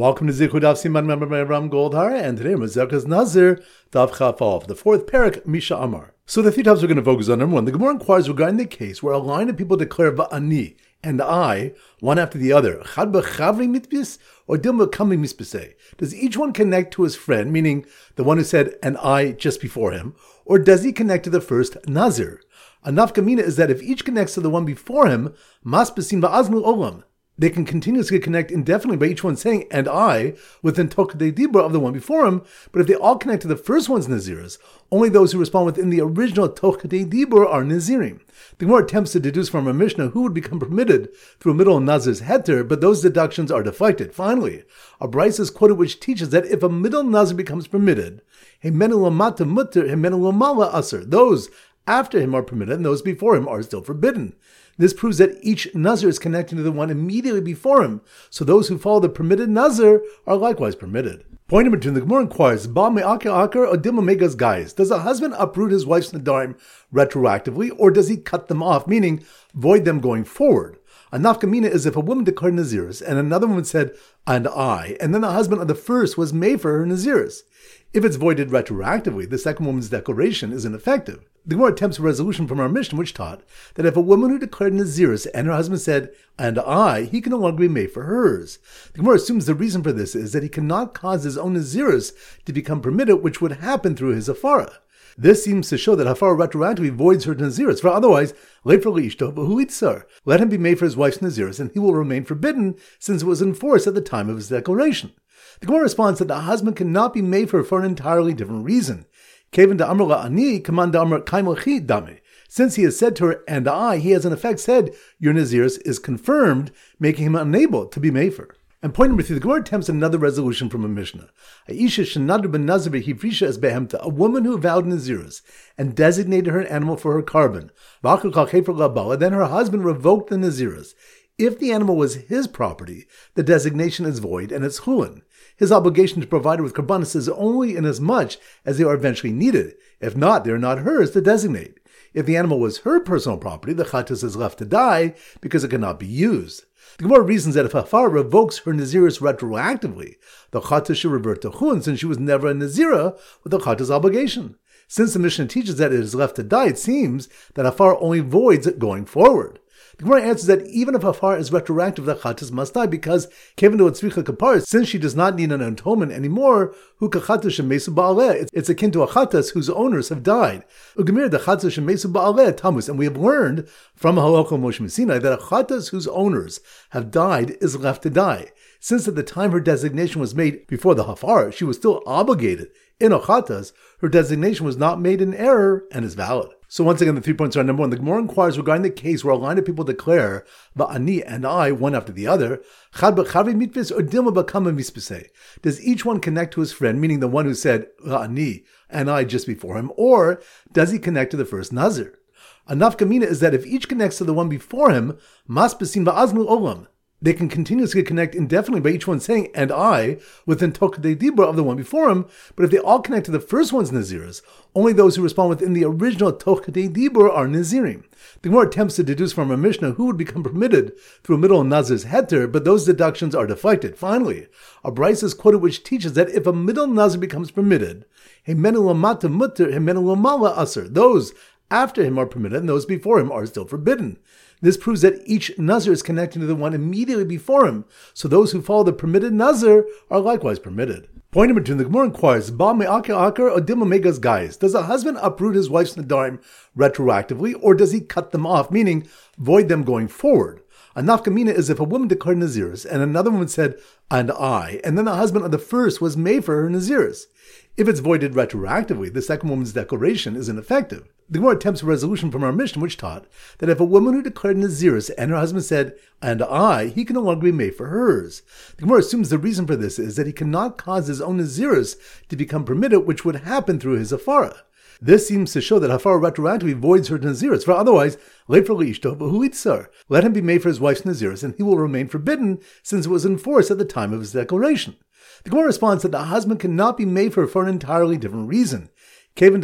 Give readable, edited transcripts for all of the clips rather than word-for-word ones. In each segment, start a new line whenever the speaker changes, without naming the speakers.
Welcome to Zichud Daf Siman Member by Ram Goldhar, and today Mazekas Nazir Daf Chafal, the fourth parak Misha Amar. So the three topics we're going to focus on. Number one, the Gemara inquires regarding the case where a line of people declare Va'ani and I, one after the other, Chad b'chavri mitbis or dil b'kamli mispesei. Does each one connect to his friend, meaning the one who said and I just before him, or does he connect to the first Nazir? A nafkamina is that if each connects to the one before him, mas besim ba'aznu olam, they can continuously connect indefinitely by each one saying, and I, within Tokadei Dibra of the one before him, but if they all connect to the first one's Naziris, only those who respond within the original Tokadei Dibra are Nazirim. The Gemara attempts to deduce from a Mishnah who would become permitted through a middle Nazir's heter, but those deductions are deflected. Finally, a Bryce is quoted which teaches that if a middle Nazir becomes permitted, those after him are permitted and those before him are still forbidden. This proves that each Nazir is connecting to the one immediately before him, so those who follow the permitted Nazir are likewise permitted. Point number two, the Gemara inquires, does a husband uproot his wife's Nadarim retroactively, or does he cut them off, meaning void them going forward? A nafkamina is if a woman declared Naziris, and another woman said, and I, and then the husband of the first was made for her Naziris. If it's voided retroactively, the second woman's declaration is ineffective. The Gemara attempts a resolution from our Mishnah, which taught that if a woman who declared Naziris and her husband said, and I, he can no longer be made for hers. The Gemara assumes the reason for this is that he cannot cause his own Naziris to become permitted, which would happen through his Hafara. This seems to show that Hafara retroactively voids her Naziris, for otherwise, let him be made for his wife's Naziris, and he will remain forbidden since it was enforced at the time of his declaration. The Gemara responds that the husband cannot be made for an entirely different reason. Since he has said to her, and I, he has in effect said, your Naziris is confirmed, making him unable to be made for. And point number three, the Gemara attempts another resolution from a Mishnah. A woman who vowed Naziris and designated her animal for her carbon, then her husband revoked the Naziris. If the animal was his property, the designation is void and it's chulin. His obligation to provide her with karbanis is only inasmuch as they are eventually needed. If not, they are not hers to designate. If the animal was her personal property, the chatas is left to die because it cannot be used. The Gemara reasons that if Hafara revokes her Naziris retroactively, the chatas should revert to chulin since she was never a Nazira with the chatas obligation. Since the Mishnah teaches that it is left to die, it seems that Hafara only voids it going forward. The Gemara answers that even if Hafara is retroactive, the chatas must die because, since she does not need an atonement anymore, it's akin to a chatas whose owners have died. And we have learned from Halakha Moshe Sinai that a chatas whose owners have died is left to die. Since at the time her designation was made before the Hafara, she was still obligated in a chatas, her designation was not made in error and is valid. So once again, the 3 points are: number one, the Gemara inquires regarding the case where a line of people declare Va'ani and I, one after the other, Chad b'chavri mitbis or dil b'kamli mispesei. Does each one connect to his friend, meaning the one who said Va'ani and I just before him, or does he connect to the first Nazir? A nafkamina is that if each connects to the one before him, mas besim ba'aznu olam, they can continuously connect indefinitely by each one saying, and I, within Tokadei Dibra of the one before him, but if they all connect to the first one's Naziris, only those who respond within the original Tokadei Dibra are Nazirim. The Gemara attempts to deduce from a Mishnah who would become permitted through a middle Nazir's heter, but those deductions are deflected. Finally, a Bryce is quoted which teaches that if a middle Nazir becomes permitted, those after him are permitted and those before him are still forbidden. This proves that each Nazir is connecting to the one immediately before him, so those who follow the permitted Nazir are likewise permitted. Point number two, the Gemara inquires, does a husband uproot his wife's Nadarim retroactively, or does he cut them off, meaning void them going forward? A nafkamina is if a woman declared Naziris and another woman said, and I, and then the husband of the first was made for her Naziris. If it's voided retroactively, the second woman's declaration is ineffective. The Gemara attempts a resolution from our Mishnah, which taught that if a woman who declared Naziris and her husband said, and I, he can no longer be made for hers. The Gemara assumes the reason for this is that he cannot cause his own Naziris to become permitted, which would happen through his Hafara. This seems to show that Hafara retroactively voids her Naziris, for otherwise, let him be made for his wife's Naziris, and he will remain forbidden since it was enforced at the time of his declaration. The Gemara responds that the husband cannot be made for an entirely different reason. Since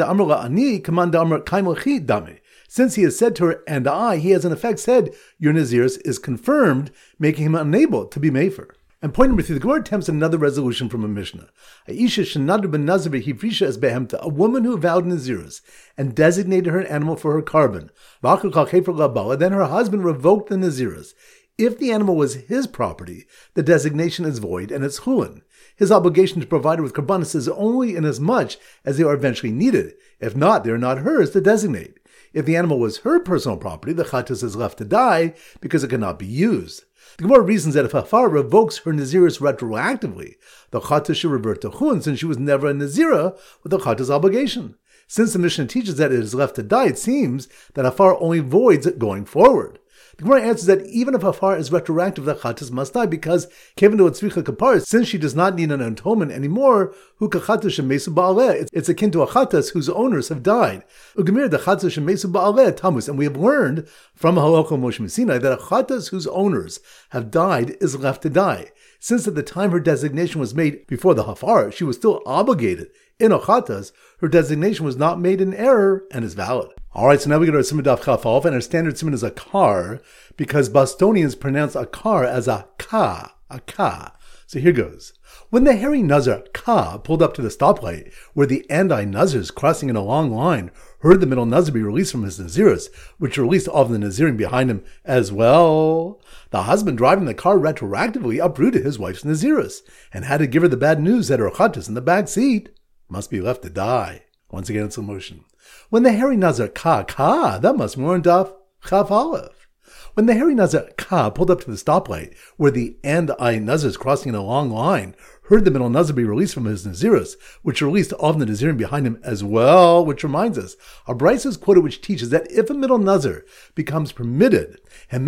he has said to her, and I, he has in effect said, your Naziris is confirmed, making him unable to be made for. And point number 3, the Gemara attempts another resolution from a Mishnah. A woman who vowed Nazirus and designated her animal for her carbon. Then her husband revoked the Nazirus. If the animal was his property, the designation is void and it's chulin. His obligation to provide her with karbanis is only in as much as they are eventually needed. If not, they are not hers to designate. If the animal was her personal property, the chatas is left to die because it cannot be used. The Gemara reasons that if Hafar revokes her Nazirus retroactively, the chatas should revert to chulin since she was never a Nazira with the chatas obligation. Since the Mishnah teaches that it is left to die, it seems that Hafar only voids it going forward. The Gemara answers that even if Hafar is retroactive, the chatas must die because since she does not need an atonement anymore, it's akin to a chatas whose owners have died. And we have learned from Halacha Moshe Messinai that a chatas whose owners have died is left to die. Since at the time her designation was made before the Hafar, she was still obligated in a chatas, her designation was not made in error and is valid. Alright, so now we get our Siman Daf Chaf Aleph, and our standard Siman is a kar, because Bostonians pronounce a kar as a ka. So here goes. When the hairy Nazir, Ka, pulled up to the stoplight, where the Andai Nazirs crossing in a long line heard the middle Nazir be released from his Nazirus, which released all of the Nazirim behind him as well, the husband driving the car retroactively uprooted his wife's Nazirus, and had to give her the bad news that her chatas in the back seat must be left to die. Once again in slow motion. When the hairy Nazir Ka, that must be more in Daf Chaf Aleph. When the hairy Nazir Ka pulled up to the stoplight, where the Andai Nazirs crossing in a long line heard the middle Nazir be released from his Nazirus, which released all of the Nazirim behind him as well, which reminds us, a Brisa is quoted which teaches that if a middle Nazir becomes permitted,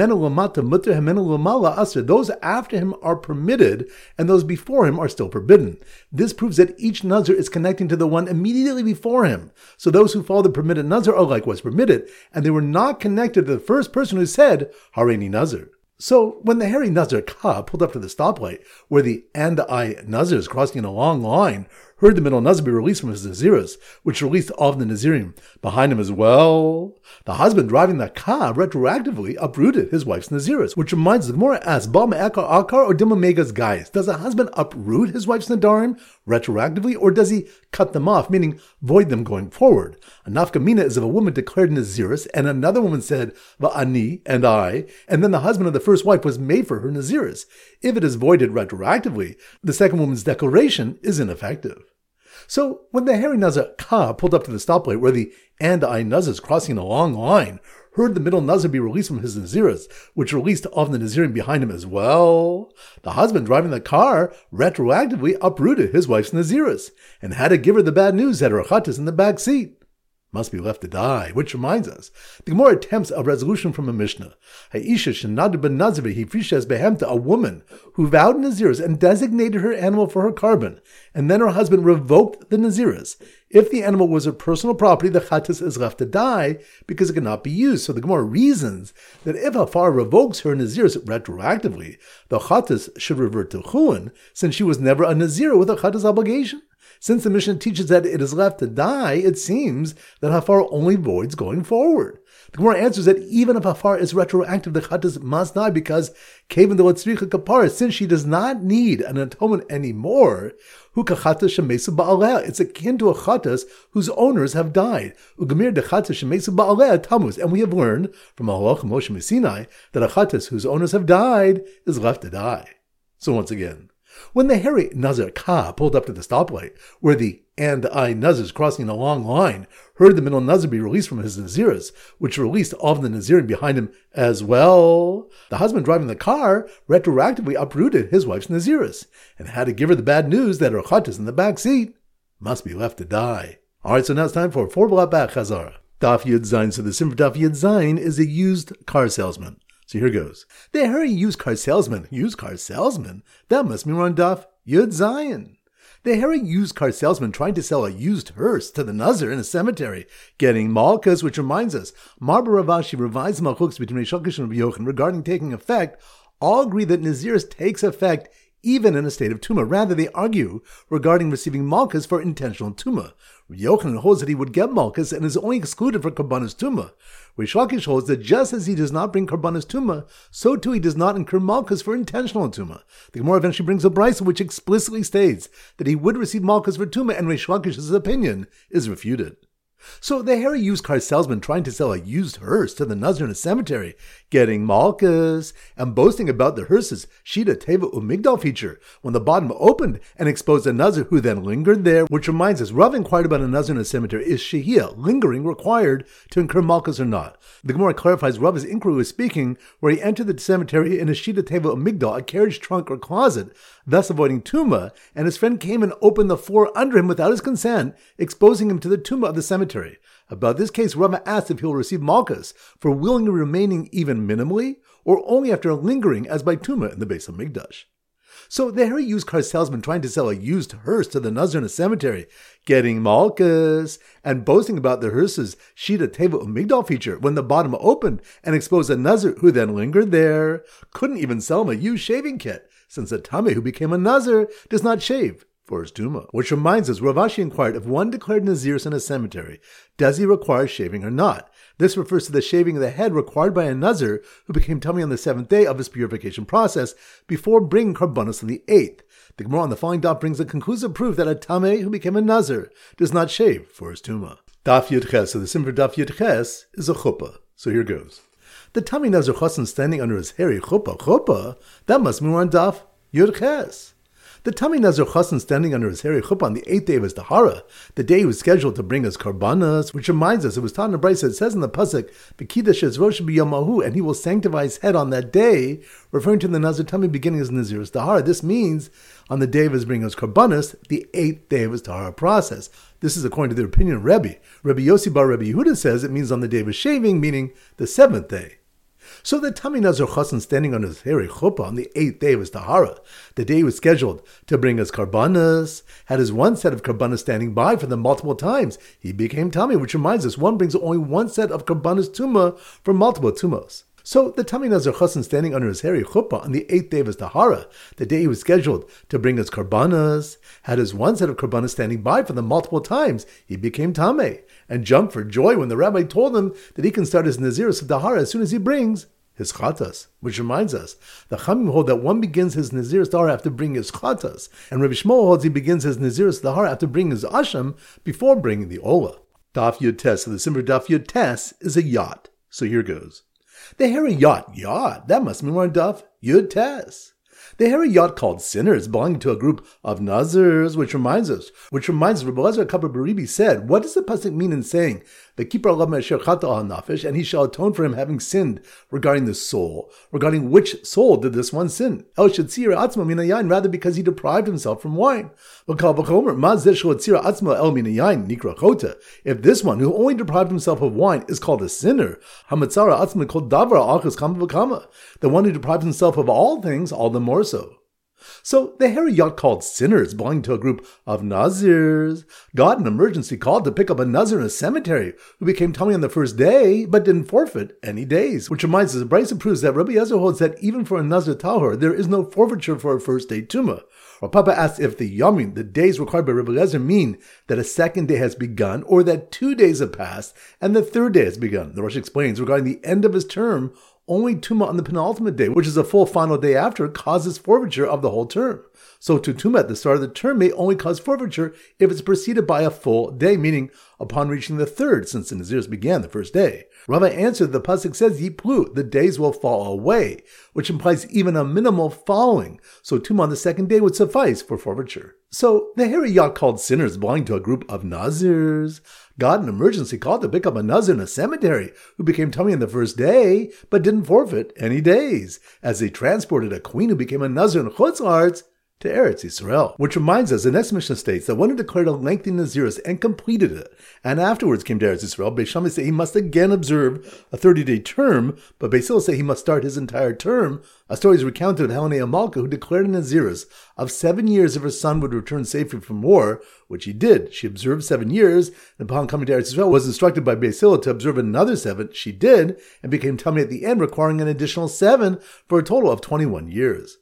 those after him are permitted, and those before him are still forbidden. This proves that each Nazir is connecting to the one immediately before him. So those who follow the permitted Nazir are likewise permitted, and they were not connected to the first person who said, Hareini Nazir. So, when the hairy Nazir Ka pulled up to the stoplight, where the Andai Nazirs crossing in a long line heard the middle Nazir be released from his Nazirus, which released all of the Nazirim behind him as well, the husband driving the Ka retroactively uprooted his wife's Nazirus, which reminds the Gemara asks, Ba me'ekar akar or dima megas guys? Does a husband uproot his wife's Nadarim retroactively, or does he cut them off, meaning void them going forward? A nafka mina is if a woman declared Nazirus, and another woman said, Va'ani, and I, and then the husband of the first wife was made for her Nazirus. If it is voided retroactively, the second woman's declaration is ineffective. So, when the hairy Nazir Ka pulled up to the stoplight where the Andai Nazirs crossing in a long line heard the middle Nazir be released from his Nazirus, which released all of the Nazirim behind him as well, the husband driving the car retroactively uprooted his wife's Nazirus, and had to give her the bad news that her chatas in the back seat must be left to die, which reminds us, the Gemara attempts a resolution from a Mishnah. A woman who vowed Nazirus and designated her animal for her carbon, and then her husband revoked the Nazirus. If the animal was her personal property, the chatas is left to die because it cannot be used. So the Gemara reasons that if Hafar revokes her Nazirus retroactively, the chatas should revert to chulin, since she was never a Nazir with a chatas obligation. Since the Mishnah teaches that it is left to die, it seems that Hafar only voids going forward. The Gemara answers that even if Hafar is retroactive, the chatas must die because since she does not need an atonement anymore, it's akin to a chatas whose owners have died. And we have learned from Halacha Moshe Messinai that a chatas whose owners have died is left to die. So once again, when the hairy Nazir Ka pulled up to the stoplight, where the Andai Nazirs crossing in a long line heard the middle Nazir be released from his Nazirus, which released all of the Nazirim behind him as well, the husband driving the car retroactively uprooted his wife's Nazirus, and had to give her the bad news that her chatas in the back seat must be left to die. Alright, so now it's time for 4 Blat Back Chazara. Daf Yud Zayin. So the sim for Daf Yud Zayin is a used car salesman. So here goes. The hairy used car salesman, that must be on Daf Yud Zayin. The hairy used car salesman trying to sell a used hearse to the Nazir in a cemetery, getting malchus, which reminds us, Marba Ravashi revised malchus between Reish Lakish and Rabbi Yochanan regarding taking effect. All agree that Nazirus takes effect even in a state of tumah. Rather, they argue regarding receiving malchus for intentional tumah. Rabbi Yochanan holds that he would get malchus and is only excluded for karbanos tumah. Rish Lakish holds that just as he does not bring karbanos tumah, so too he does not incur malchus for intentional tumah. The Gemara eventually brings a brisa which explicitly states that he would receive malchus for tumah, and Rish Lakish's opinion is refuted. So the hairy used car salesman trying to sell a used hearse to the Nazir in a cemetery, getting malchus, and boasting about the hearse's Shida Teva Umigdal feature when the bottom opened and exposed a Nazir who then lingered there, which reminds us, Rav inquired about a Nazir in a cemetery. Is Shehiyah, lingering, required to incur malchus or not? The Gemara clarifies Rav's inquiry was speaking where he entered the cemetery in a Shida Teva Umigdal, a carriage trunk or closet, thus avoiding tumah, and his friend came and opened the floor under him without his consent, exposing him to the tumah of the cemetery. About this case, Rava asked if he will receive malchus for willingly remaining even minimally, or only after lingering as by tumah in the Beis Hamikdash. So the hairy used car salesman trying to sell a used hearse to the Nazir in a cemetery, getting malchus, and boasting about the hearse's Shida Teva Umigdal feature when the bottom opened and exposed a Nazir who then lingered there, couldn't even sell him a used shaving kit, since a Tameh who became a Nazir does not shave for his tumah. Which reminds us, Rav Ashi inquired, if one declared Nazirus in a cemetery, does he require shaving or not? This refers to the shaving of the head required by a Nazir who became tummy on the 7th day of his purification process before bringing karbanos on the 8th. The Gemara on the following daf brings a conclusive proof that a Tameh who became a Nazir does not shave for his tumah. Daf Yud Ches, so the sim for Daf Yud Ches is a chuppah. So here goes. The Tameh Nazir Chassan standing under his hairy chuppah, that must mean we're on Daf Yud Ches. The Tameh Nazir Chassan standing under his hairy chuppah on the 8th day of his tahara, the day he was scheduled to bring his karbanas, which reminds us, it was taught in the brisa, it says in the pasuk, V'kidash es rosh b'yomahu, and he will sanctify his head on that day, referring to the Nazir Tameh beginning his Nazir's tahara. This means on the day of his bringing his karbanas, the 8th day of his tahara process. This is according to the opinion of Rebbe. Rebbe Yossi bar Rebbe Yehuda says it means on the day of his shaving, meaning the 7th day. So the Tameh Nazir Chassan standing on his hairy chuppah on the 8th day of his tahara, the day he was scheduled to bring his karbanas, had his one set of karbanas standing by for them multiple times. He became Tameh, which reminds us, one brings only one set of karbanas tumah for multiple tumos. So the Tameh Nazir Chassan standing under his hairy chuppah on the 8th day of his tahara, the day he was scheduled to bring his karbanas, had his one set of karbanas standing by for them multiple times. He became Tameh and jumped for joy when the rabbi told him that he can start his Nazirus of tahara as soon as he brings his chatas. Which reminds us, the Chamim hold that one begins his Nazirus tahara after bringing his chatas, and Rabbi Shmuel holds he begins his Nazirus tahara after bringing his asham before bringing the olah. Daf Yud Tes, so the symbol Daf Yud Tes is a yacht. So here goes. The hairy yacht, that must mean we're on Daf Yud Tes. The hairy yacht called sinners belonging to a group of Nazirs, which reminds us, Rabbi Elazar Kabbar Baribi said, what does the pasuk mean in saying, V'kipar alav me'asher chata ha'nafesh, and he shall atone for him having sinned regarding the soul? Regarding which soul did this one sin? El shetzira atzma min hayayin, rather because he deprived himself from wine. V'kal v'chomer, ma zeh shetzira atzma el min hayayin nikra chota. If this one who only deprived himself of wine is called a sinner, hamatzara atzma kol davra achas kama v'kama. The one who deprives himself of all things, all the more so. So the hairy yacht called sinners belonging to a group of Nazirs got an emergency call to pick up a Nazir in a cemetery who became Tameh on the first day but didn't forfeit any days. Which reminds us, the brisa proves that Rabbi Eliezer holds that even for a Nazir tahor, there is no forfeiture for a first day tumah. Rav Papa asks if the yamin, the days required by Rabbi Eliezer, mean that a second day has begun or that 2 days have passed and the third day has begun. The Rosh explains regarding the end of his term, only tumah on the penultimate day, which is a full final day after, causes forfeiture of the whole term. So to tumah at the start of the term may only cause forfeiture if it's preceded by a full day, meaning upon reaching the third, since the Nazirus began the first day. Rava answered, the pasuk says, Yiplu, the days will fall away, which implies even a minimal following. So tumah on the second day would suffice for forfeiture. So the hairy yacht called sinners belonging to a group of Nazirs got an emergency call to pick up a Nazir in a cemetery who became Tameh on the first day but didn't forfeit any days, as they transported a queen who became a Nazir in Chutz La'aretz to Eretz Yisrael. Which reminds us, the next Mishnah states that one who declared a lengthy Nazirus and completed it, and afterwards came to Eretz Yisrael, Beis Shammai say he must again observe a 30-day term, but Beis Hillel say he must start his entire term. A story is recounted of Helene Amalka, who declared a Nazirus of 7 years if her son would return safely from war, which he did. She observed 7 years, and upon coming to Eretz Yisrael was instructed by Beis Hillel to observe another 7. She did, and became Tameh at the end, requiring an additional 7 for a total of 21 years.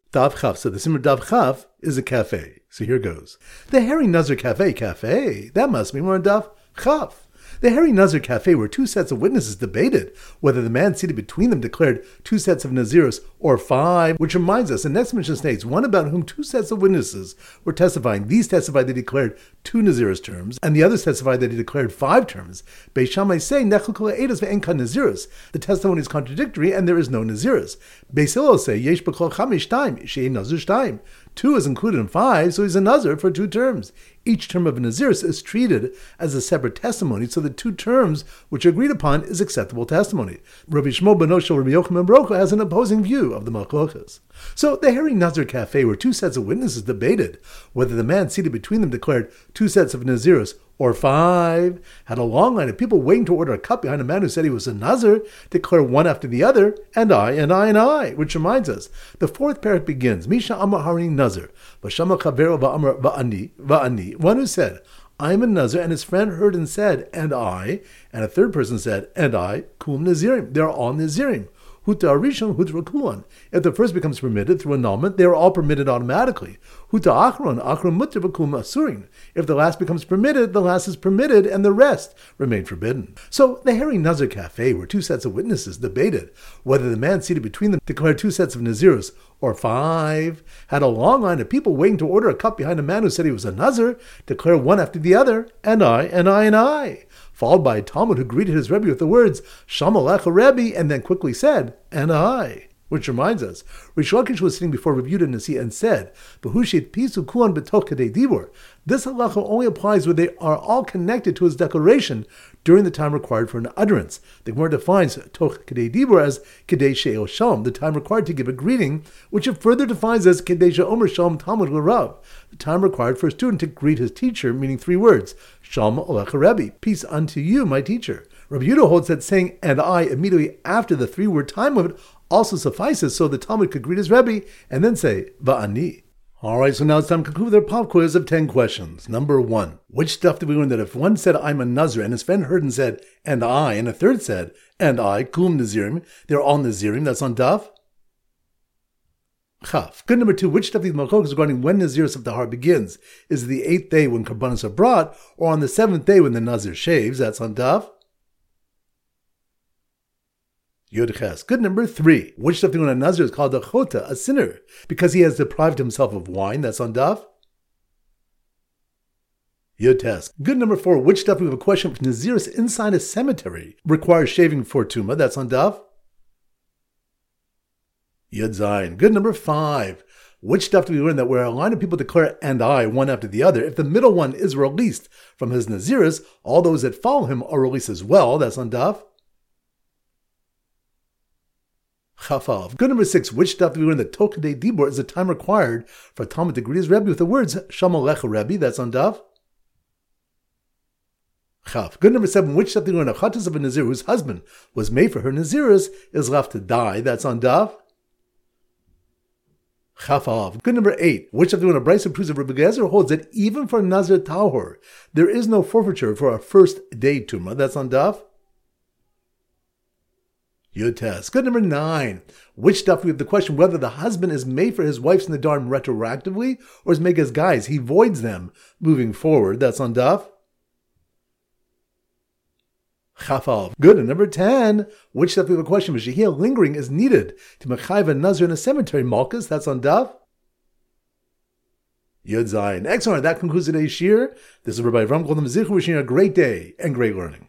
Dav Chaf. So the Simmer Dav Chaf is a cafe. So here goes. The Harry Nazar Cafe. That must mean we're on Dav Chaf. The Harry Nazar Cafe, where two sets of witnesses debated whether the man seated between them declared two sets of Naziris or five, which reminds us, the next mention states, one about whom two sets of witnesses were testifying. These testified that he declared two Naziris terms, and the others testified that he declared five terms. Beis Shammai say, Nechel kol ha'edos ve'en kan Naziris. The testimony is contradictory, and there is no Naziris. Beis Hillel say, Yesh b'kol chamish shtaim, she'ein Nazir shtaim. Two is included in five, so he's a Nazir for two terms. Each term of a Naziris is treated as a separate testimony, so the two terms which are agreed upon is acceptable testimony. Rabbi Shmuel ben Oshel Rabbi Yochanan ben Baruch has an opposing view of the machlokas. So the Harry Nazir Cafe, where two sets of witnesses debated whether the man seated between them declared two sets of Naziris or five, had a long line of people waiting to order a cup behind a man who said he was a Nazir, declare one after the other, and I, which reminds us, the fourth parak begins, Misha Amar Harini Nazir, Vashama Chavero Va'amar Va'ani, one who said, I am a Nazir, and his friend heard and said, and I, and a third person said, and I, Kum Nazirim, they're all Nazirim. Huta Arishon, Huta Kulan. If the first becomes permitted through annulment, they are all permitted automatically. Huta Achron, Achron Mutter Vakum Asurin. If the last becomes permitted, the last is permitted, and the rest remain forbidden. So the Harry Nazir Cafe, where two sets of witnesses debated whether the man seated between them declared two sets of Naziris or five, had a long line of people waiting to order a cup behind a man who said he was a Nazir, declare one after the other, and I, followed by a Talmud who greeted his Rebbe with the words, Shama Lecha Rebbe, and then quickly said, and I. Which reminds us, Rish Lakish was sitting before Rabbi Yehuda Nasi and said, B'hushit pisu kuan b'toch kadei dibur. This halacha only applies where they are all connected to his declaration during the time required for an utterance. The Gemara defines toch kadei dibur as kadei she'el shalom, the time required to give a greeting, which it further defines as kadei she'omer shalom talmud l'rav, the time required for a student to greet his teacher, meaning three words, shalom alecha Rebbe, peace unto you, my teacher. Rabbi Yehuda holds that saying and I immediately after the three-word time limit also suffices so the Talmud could greet his Rebbe and then say, Va'ani. Alright, so now it's time to conclude their pop quiz of 10 questions. Number 1. Which stuff did we learn that if one said, I'm a Nazir, and his friend heard and said, and a third said, and I, Kum Nazirim, they're all Nazirim, that's on Daf? Chaf. Good. Number 2. Which stuff these machlokas regarding when Naziris of the heart begins? Is it the 8th day when Karbanos are brought, or on the 7th day when the Nazir shaves? That's on Daf? Yud Ches. Good. Number 3. Which stuff when a Nazir is called a chota, a sinner, because he has deprived himself of wine? That's on Daf? Yud Tes. Good. Number 4. Which stuff we have a question if Naziris inside a cemetery requires shaving for Tuma? That's on Daf? Yud Zayin. Good. Number 5. Which stuff do we learn that where a line of people declare and I one after the other, if the middle one is released from his Naziris, all those that follow him are released as well? That's on Daf? Chafal. Good. Number 6. Which stuff do we learn that Toch Kadei Dibur is the time required for a Talmud to greet his Rebbe with the words Shama Lecha Rebbe? That's on Daf? Chaf. Good. Number 7. Which stuff do we learn that Chatas of a Nazir whose husband was made for her Naziris is left to die? That's on Daf? Chafal. Good. Number 8. Which of the one of Bryce proves of Rabbi Gezer holds that even for Nazir Tahor, there is no forfeiture for a first day Tumah? That's on Daf? Yud Tes. Good. Number 9. Which stuff we have the question whether the husband is made for his wife's Nadarim retroactively or is made as guys. He voids them moving forward. That's on Daf? Chafal. Good. And number 10. Which stuff we have a question with Shehiyah lingering is needed to Mechayv a Nazir in a cemetery. Malchus. That's on Daf? Yud Zayin. Excellent. That concludes today's shir. This is Rabbi Avram Goldman Zichu wishing you a great day and great learning.